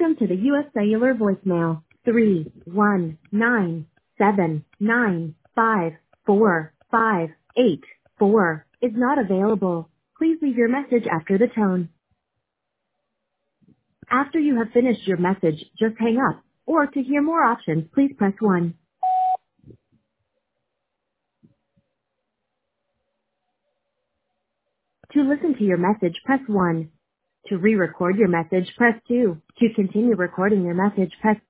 Welcome to the U.S. Cellular voicemail. 31979545884 is not available. Please leave your message after the tone. After you have finished your message, just hang up. Or to hear more options, please press 1. To listen to your message, press 1. To re-record your message, press 2. To continue recording your message, press